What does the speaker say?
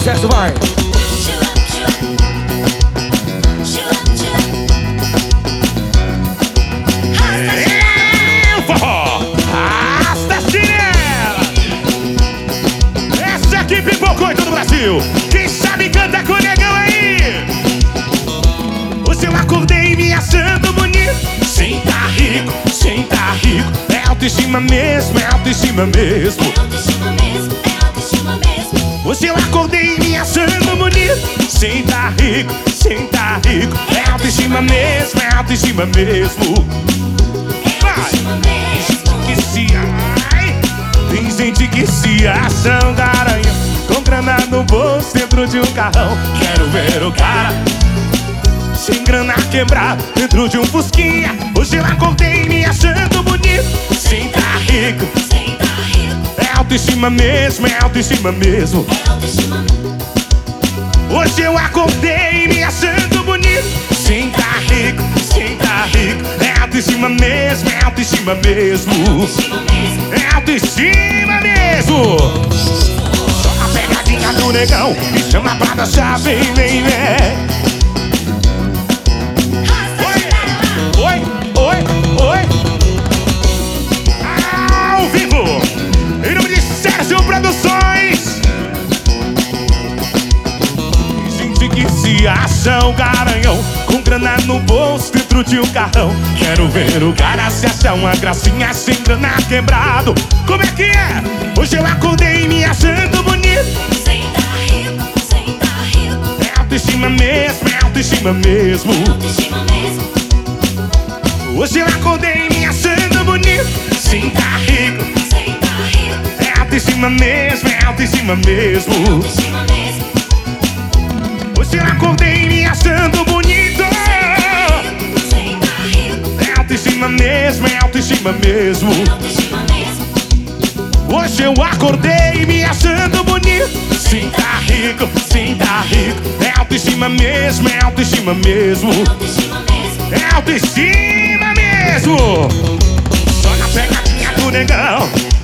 sucesso, vai. É o forró, arrasta a chinela. Essa aqui pipocou em todo o Brasil. Quem sabe canta com o negão aí. Hoje eu acordei me achando bonito. Sim, tá rico, sim, tá rico. É autoestima mesmo, é autoestima mesmo. É autoestima mesmo, é autoestima mesmo. Hoje eu acordei me achando bonito. Sim, tá rico, sim, tá rico. É autoestima mesmo, é autoestima mesmo. É autoestima mesmo. Que se ai, tem gente que se acha um garanhão, com grana no bolso dentro de um carrão. Quero ver o cara sem grana quebrar dentro de um fusquinha. Hoje eu acordei me achando bonito. Sim, tá rico, Sim, tá rico. é autoestima mesmo, é autoestima mesmo. É autoestima mesmo. Hoje eu acordei me achando bonito. Sim, tá rico, sim, tá rico. É autoestima mesmo, é autoestima mesmo. Autoestima mesmo. É autoestima mesmo. Só a pegadinha do negão me chama pra dançar, vem, vem, vem. Oi, oi, oi. Ao vivo, em nome de Sérgio Produções. Gente que se acha um garanhão, com grana no bolso dentro de um carrão. Quero ver o cara se achar uma gracinha sem grana quebrado. Como é que é? Hoje eu acordei me achando bonito. Sim, tá rico. Sim, tá rico. É autoestima mesmo, é autoestima mesmo. É autoestima mesmo. Hoje eu acordei me achando bonito. Sim, tá rico. Sim, tá rico. É autoestima mesmo, é autoestima mesmo. Autoestima mesmo. Hoje eu acordei me achando bonito. Sim, tá rico. É autoestima mesmo, é autoestima mesmo. É autoestima mesmo. Hoje eu acordei me achando bonito. Sim, tá rico, sim, tá rico. É autoestima mesmo, é autoestima mesmo. Autoestima mesmo. É autoestima mesmo. Só na pegadinha do negão